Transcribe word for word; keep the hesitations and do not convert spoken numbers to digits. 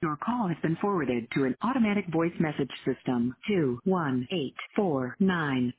Your call has been forwarded to an automatic voice message system. two one eight four nine